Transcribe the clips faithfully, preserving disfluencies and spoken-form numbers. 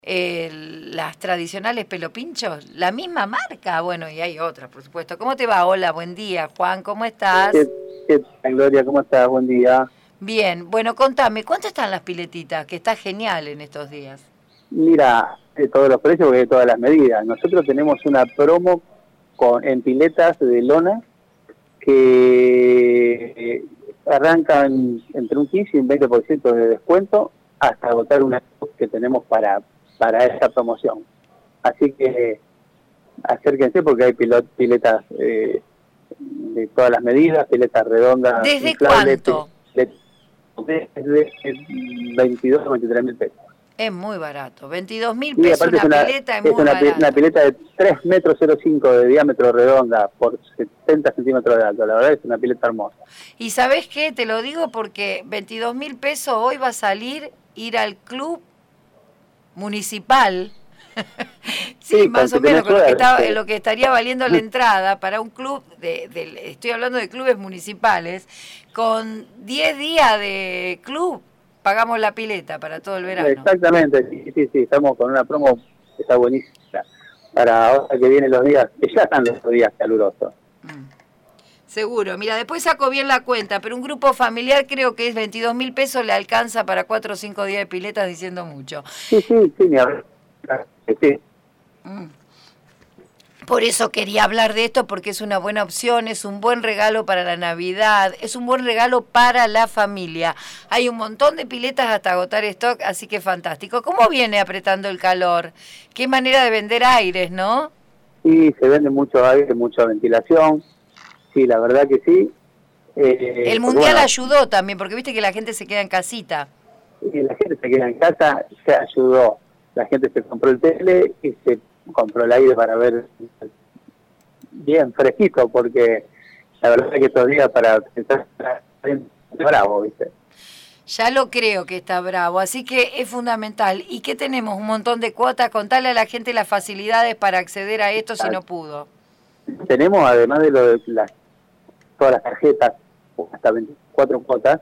el, las tradicionales pelopinchos, la misma marca, bueno, y hay otras, por supuesto. ¿Cómo te va? Hola, buen día, Juan, ¿cómo estás? ¿Qué, qué tal, Gloria? ¿Cómo estás? Buen día. Bien, bueno, contame, ¿cuánto están las piletitas? Que está genial en estos días. Mira, de todos los precios porque de todas las medidas. Nosotros tenemos una promo con en piletas de lona que eh, arrancan entre un quince y un veinte por ciento de descuento hasta agotar una que tenemos para, para esa promoción. Así que acérquense porque hay pilot, piletas eh, de todas las medidas, piletas redondas, ¿Desde inflables, cuánto? desde veintidós a veintitrés mil pesos. Es muy barato. veintidós mil Y pesos aparte una es una, pileta es es muy una, barato. una pileta de tres metros cero cinco de diámetro redonda por setenta centímetros de alto. La verdad es una pileta hermosa. Y ¿sabés qué? Te lo digo porque veintidós mil pesos hoy va a salir ir al club municipal. Sí, Sí, más con o que menos tenés con lo que, estaba, suerte. lo que estaría valiendo la entrada para un club, de, de, estoy hablando de clubes municipales, con diez días de club pagamos la pileta para todo el verano. Exactamente, sí, sí, sí, estamos con una promo que está buenísima para ahora que vienen los días, que ya están los días calurosos. Mm. Seguro, mira, después saco bien la cuenta, pero un grupo familiar creo que es veintidós mil pesos, le alcanza para cuatro o cinco días de piletas, diciendo mucho. Sí, sí, sí, ni hablar. Sí. Mm. Por eso quería hablar de esto, porque es una buena opción, es un buen regalo para la Navidad, es un buen regalo para la familia. Hay un montón de piletas hasta agotar stock, así que fantástico. ¿Cómo viene apretando el calor? Qué manera de vender aires, ¿no? Sí, se vende mucho aire, mucha ventilación. Sí, la verdad que sí. Eh, El porque Mundial bueno, ayudó también, porque viste que la gente se queda en casita. y la gente se queda en casa, se ayudó. La gente se compró el tele y se compró el aire para ver bien fresquito, porque la verdad es que estos días para estar bravo, ¿viste? Ya lo creo que está bravo, así que es fundamental. ¿Y qué tenemos? Un montón de cuotas. Contarle a la gente las facilidades para acceder a esto si no pudo. Tenemos, además de, lo de las, todas las tarjetas, hasta veinticuatro cuotas,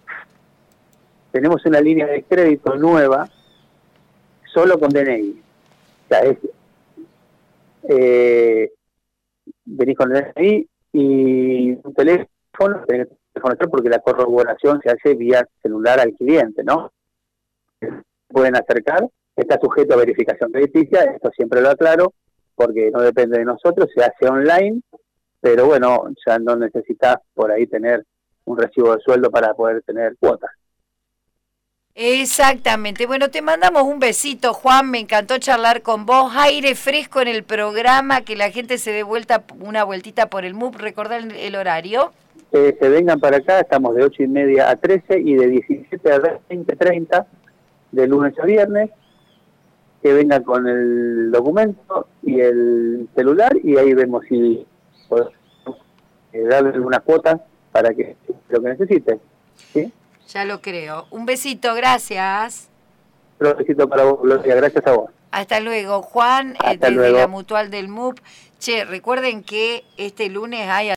tenemos una línea de crédito nueva solo con D N I. O sea, es, eh, venís con el D N I y un teléfono, tenés que teléfono porque la corroboración se hace vía celular al cliente, ¿no? Pueden acercar, está sujeto a verificación crediticia, esto siempre lo aclaro, porque no depende de nosotros, se hace online, pero bueno, ya no necesitas por ahí tener un recibo de sueldo para poder tener cuotas. Exactamente. Bueno, te mandamos un besito, Juan. Me encantó charlar con vos. Aire fresco en el programa, que la gente se dé vuelta, una vueltita por el M U P. ¿Recordar el, el horario? Eh, se vengan para acá, estamos de ocho y media a trece y de diecisiete a veinte treinta, de lunes a viernes. Que vengan con el documento y el celular y ahí vemos si podemos eh, darle algunas cuotas para que lo que necesiten. ¿Sí? Ya lo creo. Un besito, gracias. Un besito para vos, Gloria, gracias a vos. Hasta luego, Juan, eh, Hasta desde luego. la Mutual del M U P. Che, recuerden que este lunes hay